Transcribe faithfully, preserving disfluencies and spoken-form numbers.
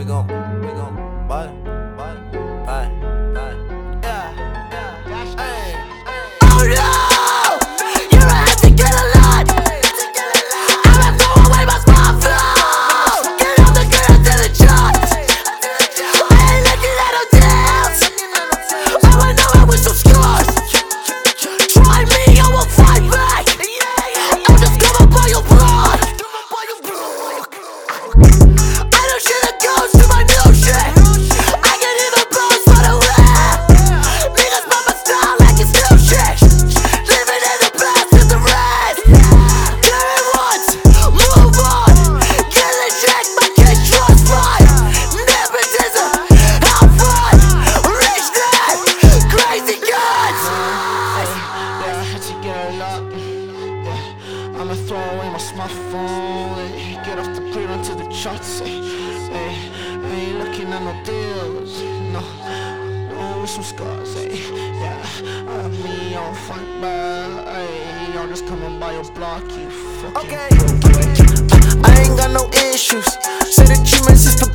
we gon', we gon', bye, bye, bye, bye. Yeah, yeah, hey, hey. Oh no! You're gonna have to get a lot. I'ma throw away my smartphone. Get all the girls to the charts. I ain't looking at no deals. All I know I with some scars. Try me, I will fight back. I'll just come up by your blood. I don't share the ghost to my new shit. I can even boast for the rap. Niggas pop my style like it's new shit. Living in the past is the red. Do it once, move on. Get a check, my kid trust fund. Nepotism, have fun. Rich dad, crazy guns. Yeah, I had to get a lot. Yeah, I'ma throw away my smartphone. Ay, get off the grid onto the charts. Ay, ay, I ain't looking at no deals. No, no, with some scars. Ay, yeah, I me on fight back. Ay, I'm just coming by your block, you fucking. Okay. I ain't got no issues. Say the treatment is the